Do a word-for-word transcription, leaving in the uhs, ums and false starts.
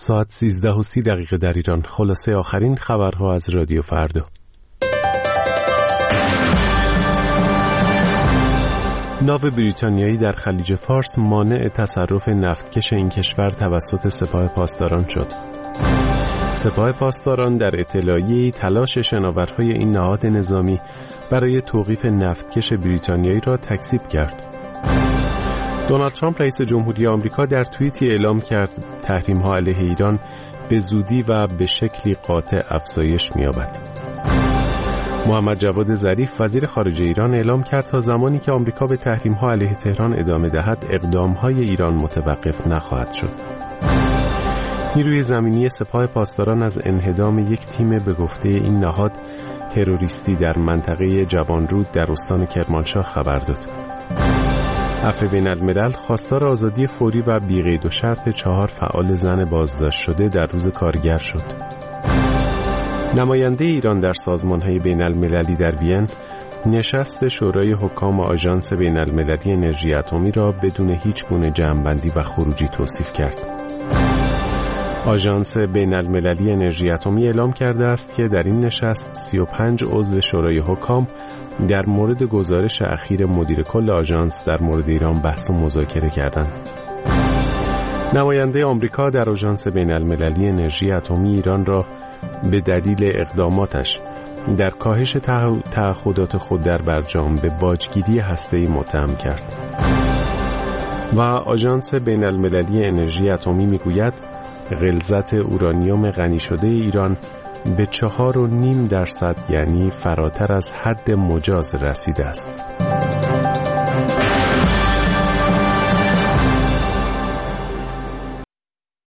ساعت سیزده و سی دقیقه در ایران. خلاصه آخرین خبرها از رادیو فردا. ناو بریتانیایی در خلیج فارس مانع تصرف نفتکش این کشور توسط سپاه پاسداران شد. سپاه پاسداران در اطلاعیه‌ای تلاش شناورهای این نهاد نظامی برای توقیف نفتکش بریتانیایی را تکذیب کرد. دونالد ترامپ رئیس جمهوری آمریکا در توییتی اعلام کرد تحریم‌ها علیه ایران به زودی و به شکلی قاطع افزایش می‌یابد. محمد جواد ظریف وزیر خارجه ایران اعلام کرد تا زمانی که آمریکا به تحریم‌ها علیه تهران ادامه دهد اقدام‌های ایران متوقف نخواهد شد. نیروی زمینی سپاه پاسداران از انهدام یک تیم به گفته این نهاد تروریستی در منطقه جوانرود در استان کرمانشاه خبر داد. عفو بین الملل خواستار آزادی فوری و بی‌قید و شرط چهار فعال زن بازداشت شده در روز کارگر شد. نماینده ایران در سازمان‌های بین المللی در وین نشست شورای حکام آژانس بین المللی انرژی اتمی را بدون هیچ گونه جمع‌بندی و خروجی توصیف کرد. آژانس بین المللی انرژی اتمی اعلام کرده است که در این نشست سی و پنج عضو شورای حکام در مورد گزارش اخیر مدیر کل آژانس در مورد ایران بحث و مذاکره کردند. نماینده آمریکا در آژانس بین المللی انرژی اتمی ایران را به دلیل اقداماتش در کاهش تعهدات خود در برجام به باجگیری هسته‌ای متهم کرد. و آژانس بین المللی انرژی اتمی میگوید غلظت اورانیوم غنی شده ایران به چهار و نیم درصد یعنی فراتر از حد مجاز رسیده است.